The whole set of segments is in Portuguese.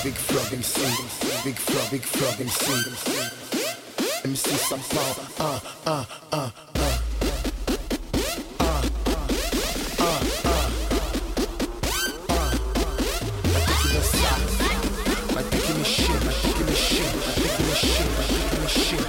Frog MC, Big Frog MC, MC São Paulo, vai ter que mexer, vai ter que mexer, vai ter que mexer, vai ter que mexer.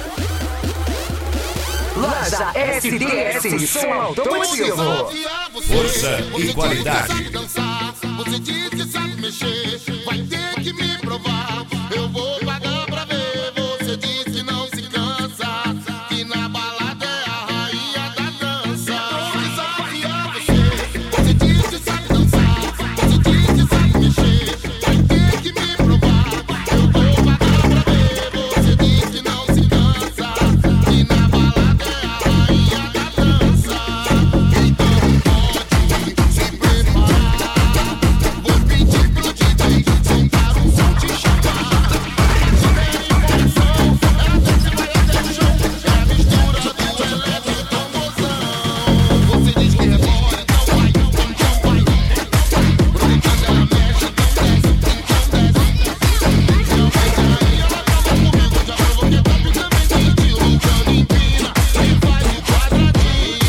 Laja SDS, som automotivo. Força e qualidade. Você diz que sabe mexer, vai ter que me provar. Eu vou pagar pra ver. Você diz que não se cansa, que na balada é a rainha da dança. Vou desafiar você. Você diz que sabe dançar, você diz que sabe mexer, vai ter que me provar. Eu vou pagar pra ver. Você diz que não se cansa, que na balada é a rainha da dança. Então pode se preparar. Vou pedir pro DJ soltar um som te chamar. Se der informação, a gente vai até o chão. É a mistura do eletro e tamborzão. Você diz que rebola, então vai, então vai. Quando ela mexe, então desce, então desce. Realmente aí ela tava comigo, já provoquei rapidamente. Lucando empina e faz o quadradinho.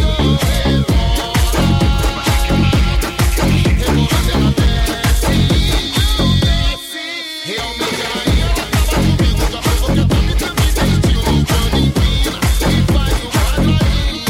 Rebolando ela desce. Realmente aí ela tava comigo, já provoquei rapidamente. Lucando empina e faz o quadradinho.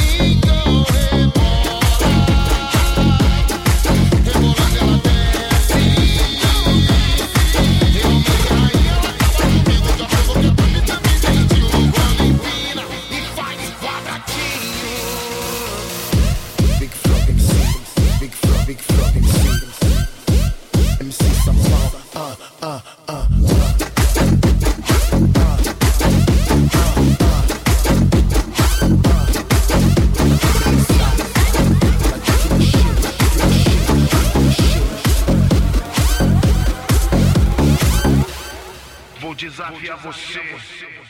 Rebolando ela desce. Realmente aí ela tava comigo, já provoquei rapidamente. Lucando empina e faz o quadradinho. Big Frog MC, Big Frog MC, MC São Paulo, Vou desafiar você.